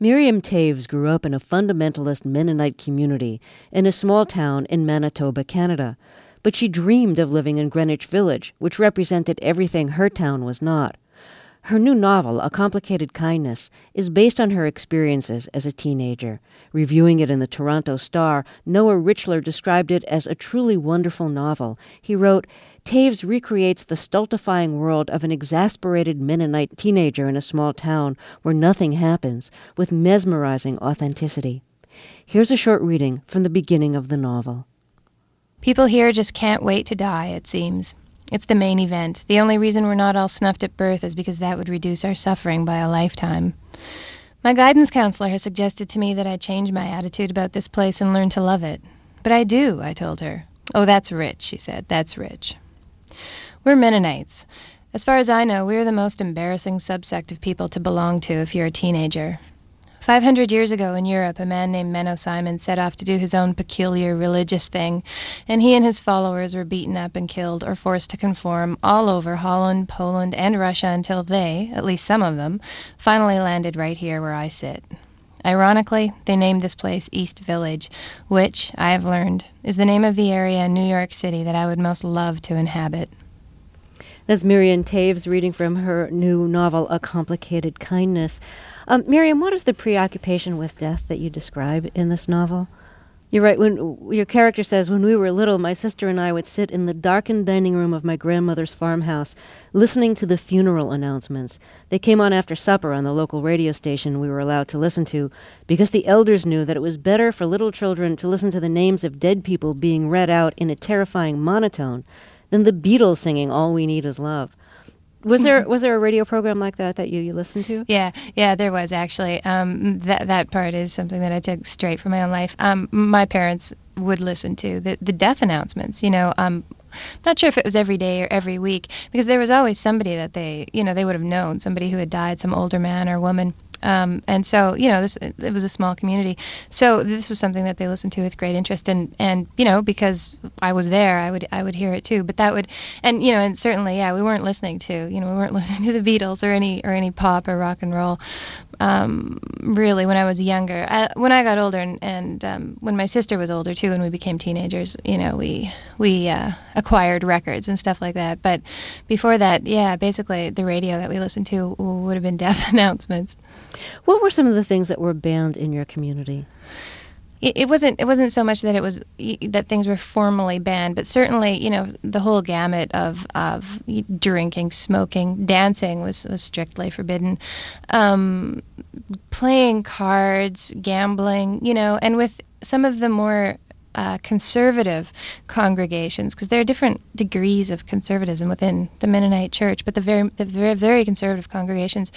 Miriam Taves grew up in a fundamentalist Mennonite community in a small town in Manitoba, Canada. But she dreamed of living in Greenwich Village, which represented everything her town was not. Her new novel, A Complicated Kindness, is based on her experiences as a teenager. Reviewing it in the Toronto Star, Noah Richler described it as a truly wonderful novel. He wrote, Taves recreates the stultifying world of an exasperated Mennonite teenager in a small town where nothing happens, with mesmerizing authenticity. Here's a short reading from the beginning of the novel. People here just can't wait to die, it seems. It's the main event. The only reason we're not all snuffed at birth is because that would reduce our suffering by a lifetime. My guidance counselor has suggested to me that I change my attitude about this place and learn to love it. But I do, I told her. Oh, that's rich, she said. That's rich. We're Mennonites. As far as I know, we're the most embarrassing subsect of people to belong to if you're a teenager. 500 years ago in Europe, a man named Menno Simon set off to do his own peculiar religious thing, and he and his followers were beaten up and killed or forced to conform all over Holland, Poland, and Russia until they, at least some of them, finally landed right here where I sit. Ironically, they named this place East Village, which, I have learned, is the name of the area in New York City that I would most love to inhabit. That's Miriam Taves reading from her new novel, A Complicated Kindness. Miriam, what is the preoccupation with death that you describe in this novel? You're right. When your character says, when we were little, my sister and I would sit in the darkened dining room of my grandmother's farmhouse, listening to the funeral announcements. They came on after supper on the local radio station we were allowed to listen to, because the elders knew that it was better for little children to listen to the names of dead people being read out in a terrifying monotone than the Beatles singing All We Need Is Love. Was there a radio program like that you listened to? Yeah, there was actually. That part is something that I took straight from my own life. My parents would listen to the death announcements. I'm not sure if it was every day or every week, because there was always somebody that they would have known, somebody who had died, some older man or woman. And so, it was a small community. So this was something that they listened to with great interest. And because I was there, I would hear it too. But that would, and certainly, we weren't listening to, we weren't listening to the Beatles or any pop or rock and roll. Really, when I was younger, when I got older, and when my sister was older too, and we became teenagers, we acquired records and stuff like that. But before that, basically the radio that we listened to would have been death announcements. What were some of the things that were banned in your community? It wasn't so much that it was that things were formally banned, but certainly, the whole gamut of drinking, smoking, dancing was strictly forbidden. Playing cards, gambling, and with some of the more conservative congregations, because there are different degrees of conservatism within the Mennonite Church, but the very conservative congregations,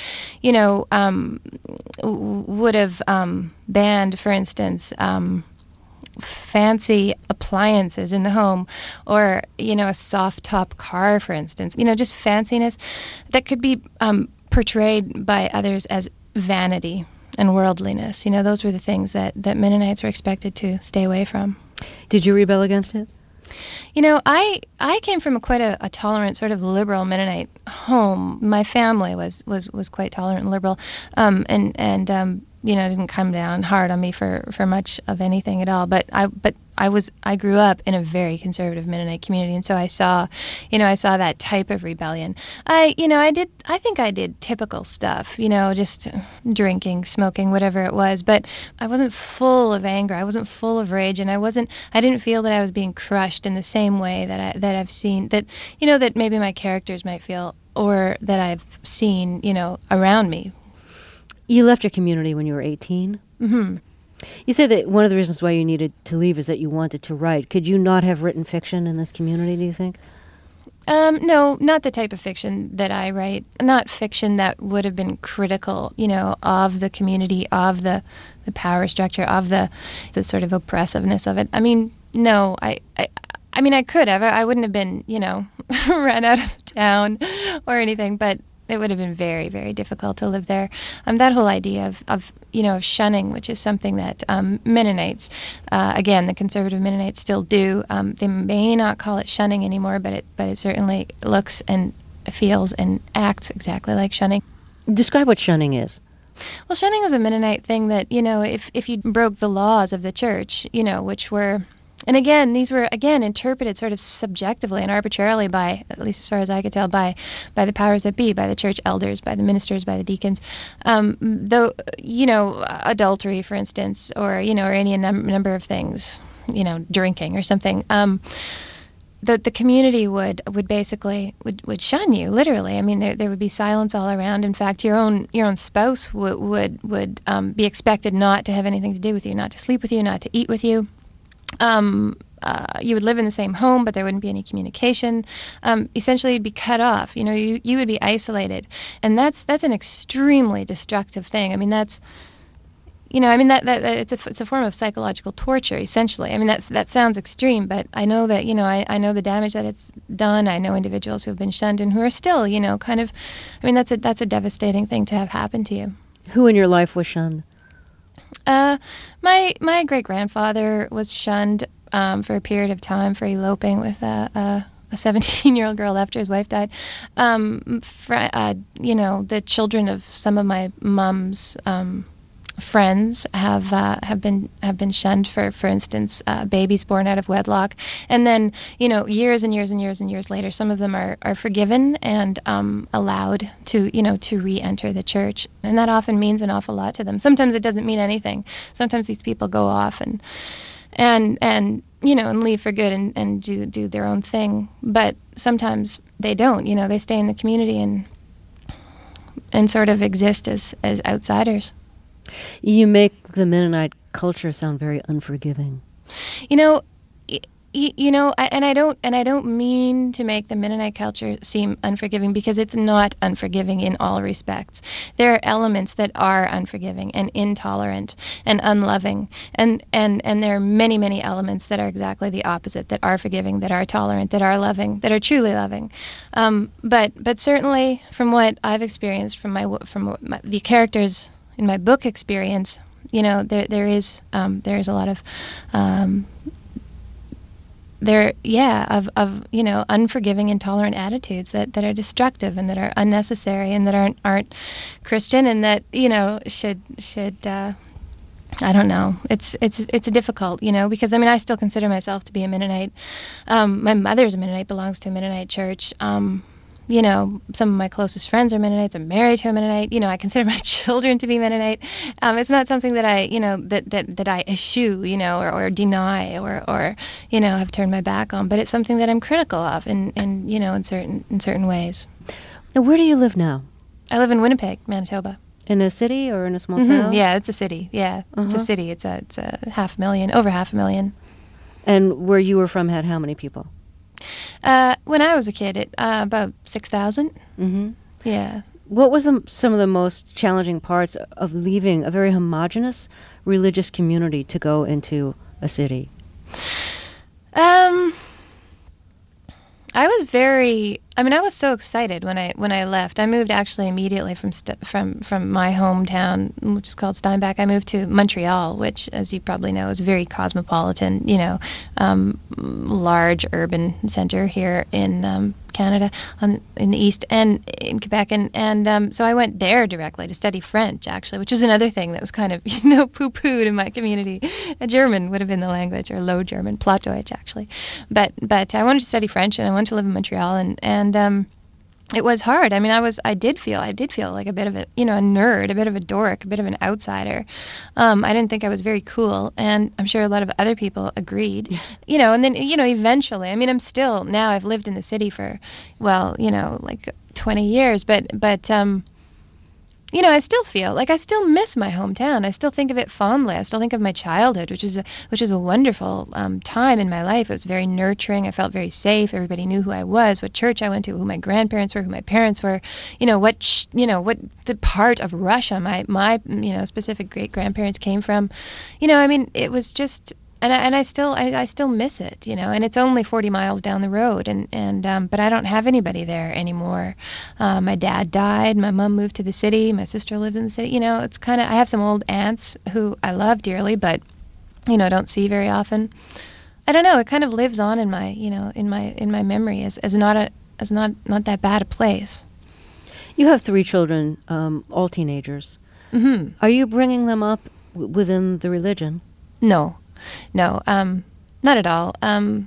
would have banned, for instance, fancy appliances in the home, or a soft top car, for instance, just fanciness that could be portrayed by others as vanity and worldliness. Those were the things that Mennonites were expected to stay away from. Did you rebel against it? I came from quite a tolerant, sort of liberal Mennonite home. My family was quite tolerant and liberal, and didn't come down hard on me for much of anything at all. But I grew up in a very conservative Mennonite community, and so I saw that type of rebellion. I think I did typical stuff, just drinking, smoking, whatever it was. But I wasn't full of anger. I wasn't full of rage, and I didn't feel that I was being crushed in the same way that I've seen that maybe my characters might feel, or that I've seen, around me. You left your community when you were 18? Mm-hmm. You say that one of the reasons why you needed to leave is that you wanted to write. Could you not have written fiction in this community, do you think? No, not the type of fiction that I write. Not fiction that would have been critical, of the community, of the power structure, of the sort of oppressiveness of it. I mean, no, I could have. I wouldn't have been, run out of town or anything, but it would have been very, very difficult to live there. That whole idea of shunning, which is something that Mennonites, again, the conservative Mennonites still do. They may not call it shunning anymore, but it certainly looks and feels and acts exactly like shunning. Describe what shunning is. Well, shunning was a Mennonite thing that, if you broke the laws of the church, which were, and again, these were, again, interpreted sort of subjectively and arbitrarily by, at least as far as I could tell, by the powers that be, by the church elders, by the ministers, by the deacons. Though, adultery, for instance, or any number of things, drinking or something. The community would basically would shun you, literally. I mean, there would be silence all around. In fact, your own spouse would be expected not to have anything to do with you, not to sleep with you, not to eat with you. You would live in the same home, but there wouldn't be any communication. Essentially, you'd be cut off. You would be isolated, and that's an extremely destructive thing. I mean, that's that it's a form of psychological torture, essentially. I mean, that sounds extreme, but I know that, I know the damage that it's done. I know individuals who have been shunned and who are still, kind of, I mean, that's a devastating thing to have happen to you. Who in your life was shunned? My great-grandfather was shunned for a period of time for eloping with a 17-year-old girl after his wife died. The children of some of my mom's friends have been shunned for instance, babies born out of wedlock, and then years and years and years and years later, some of them are forgiven and allowed to re-enter the church, and that often means an awful lot to them. Sometimes it doesn't mean anything. Sometimes these people go off and leave for good and do their own thing, but sometimes they don't. They stay in the community and sort of exist as outsiders. You make the Mennonite culture sound very unforgiving. I don't mean to make the Mennonite culture seem unforgiving, because it's not unforgiving in all respects. There are elements that are unforgiving and intolerant and unloving, and there are many, many elements that are exactly the opposite, that are forgiving, that are tolerant, that are loving, that are truly loving. But certainly, from what I've experienced, from the characters in my book experience, there is a lot of unforgiving, intolerant attitudes that are destructive and that are unnecessary and that aren't Christian, and that should I don't know. It's difficult, because I still consider myself to be a Mennonite. My mother's a Mennonite, belongs to a Mennonite church. Some of my closest friends are Mennonites. I'm married to a Mennonite. I consider my children to be Mennonite. It's not something that I, that I eschew, or deny, or have turned my back on. But it's something that I'm critical of, in certain ways. Now, where do you live now? I live in Winnipeg, Manitoba. In a city or in a small town? Yeah, it's a city. Yeah, It's a city. It's a 500,000, over 500,000. And where you were from had how many people? When I was a kid, about 6,000. Mm-hmm. Yeah. What was some of the most challenging parts of leaving a very homogenous religious community to go into a city? I was so excited when I left. I moved actually immediately from my hometown, which is called Steinbach. I moved to Montreal, which, as you probably know, is a very cosmopolitan, large urban center here in Canada, in the east, and in Quebec, and so I went there directly to study French, actually, which was another thing that was kind of poo-pooed in my community. German would have been the language, or Low German, Plattdeutsch, actually, but I wanted to study French, and I wanted to live in Montreal, and it was hard. I did feel like a bit of a nerd, a bit of a dork, a bit of an outsider. I didn't think I was very cool, and I'm sure a lot of other people agreed. And then eventually, I'm still, now I've lived in the city for, like 20 years, but I still feel like I still miss my hometown. I still think of it fondly. I still think of my childhood, which is a wonderful time in my life. It was very nurturing. I felt very safe. Everybody knew who I was, what church I went to, who my grandparents were, who my parents were. What the part of Russia my specific great grandparents came from. It was just. And I still miss it, and it's only 40 miles down the road, but I don't have anybody there anymore. My dad died, my mom moved to the city, my sister lived in the city. It's kind of, I have some old aunts who I love dearly, but don't see very often. I don't know. It kind of lives on in my in my memory as not that bad a place. You have 3 children, all teenagers. Are you bringing them up within the religion? No, no, not at all.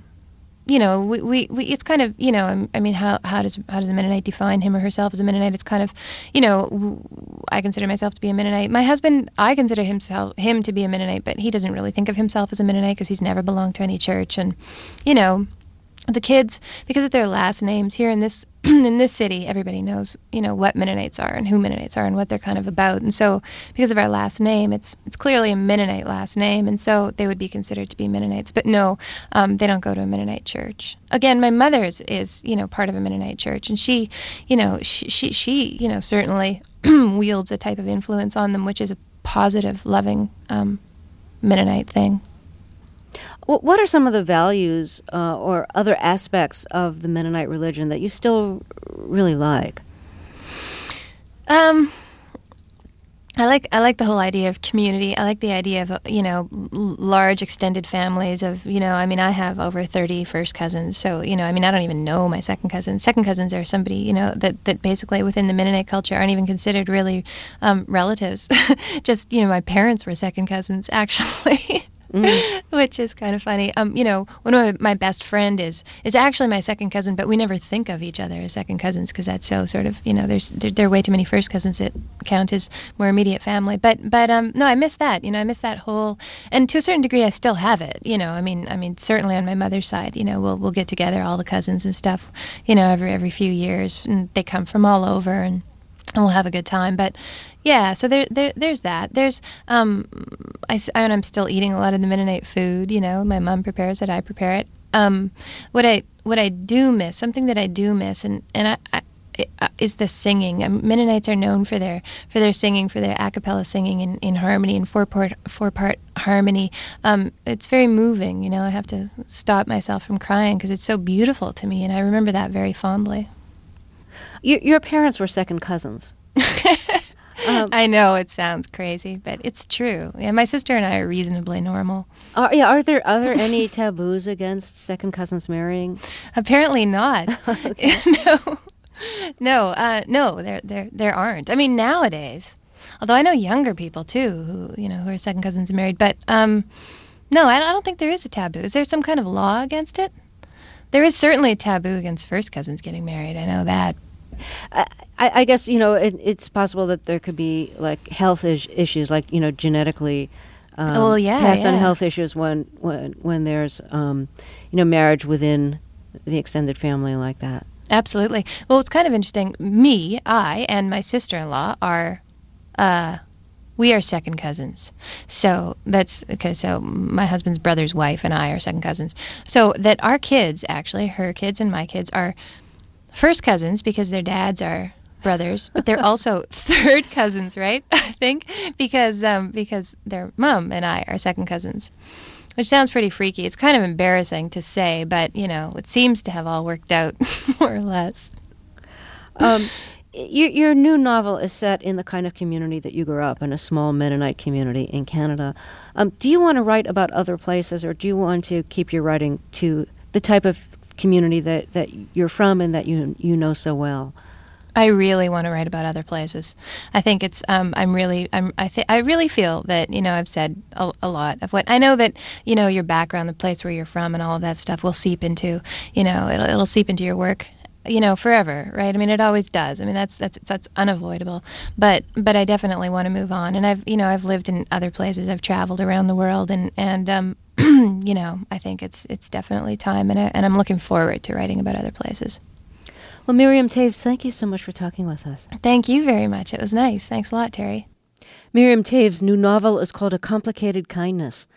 We it's kind of, I mean, how does a Mennonite define him or herself as a Mennonite? It's kind of, I consider myself to be a Mennonite. My husband, I consider him to be a Mennonite, but he doesn't really think of himself as a Mennonite because he's never belonged to any church. And, the kids, because of their last names here in this in this city, everybody knows, what Mennonites are and who Mennonites are and what they're kind of about. And so because of our last name, it's clearly a Mennonite last name, and so they would be considered to be Mennonites. But no, they don't go to a Mennonite church. Again, my mother is part of a Mennonite church, and she certainly wields a type of influence on them, which is a positive, loving Mennonite thing. What are some of the values or other aspects of the Mennonite religion that you still really like? I like the whole idea of community. I like the idea of large extended families of I have over 30 first cousins. So I don't even know my second cousins. Second cousins are somebody that basically within the Mennonite culture aren't even considered really relatives. Just my parents were second cousins actually. Which is kind of funny. One of my best friend is actually my second cousin, but we never think of each other as second cousins because that's so sort of, there are way too many first cousins that count as more immediate family. But no, I miss that. I miss that whole, and to a certain degree, I still have it. I mean, certainly on my mother's side, we'll get together, all the cousins and stuff, every few years, and they come from all over, and we'll have a good time. But yeah, so there's that. There's I'm still eating a lot of the Mennonite food. My mom prepares it, I prepare it. What I do miss, something that I do miss, and I is the singing. Mennonites are known for their singing, for their a cappella singing in harmony, in four-part harmony. It's very moving. I have to stop myself from crying because it's so beautiful to me, and I remember that very fondly. Your parents were second cousins. I know it sounds crazy, but it's true. Yeah, my sister and I are reasonably normal. Are there any taboos against second cousins marrying? Apparently not. No, there aren't. I mean, nowadays, although I know younger people too who are second cousins and married, but no, I don't think there is a taboo. Is there some kind of law against it? There is certainly a taboo against first cousins getting married. I know that. I guess it's possible that there could be like health issues, like genetically passed on health issues when there's marriage within the extended family like that. Absolutely. Well, it's kind of interesting. I and my sister-in-law are we are second cousins. So that's okay. So my husband's brother's wife and I are second cousins. So that our kids, actually, her kids and my kids, are first cousins because their dads are brothers, but they're also third cousins, right? I think because their mom and I are second cousins, which sounds pretty freaky. It's kind of embarrassing to say, but it seems to have all worked out more or less. Your new novel is set in the kind of community that you grew up in, a small Mennonite community in Canada. Do you want to write about other places, or do you want to keep your writing to the type of community that you're from and that you know so well? I really want to write about other places. I think it's I really feel that I've said a lot of what I know, that your background, the place where you're from, and all of that stuff will seep into it'll seep into your work forever, right? I mean, it always does. I mean, that's unavoidable. But I definitely want to move on, and I've lived in other places. I've traveled around the world, and I think it's definitely time, and I'm looking forward to writing about other places. Well, Miriam Toews, thank you so much for talking with us. Thank you very much. It was nice. Thanks a lot, Terry. Miriam Toews' new novel is called A Complicated Kindness.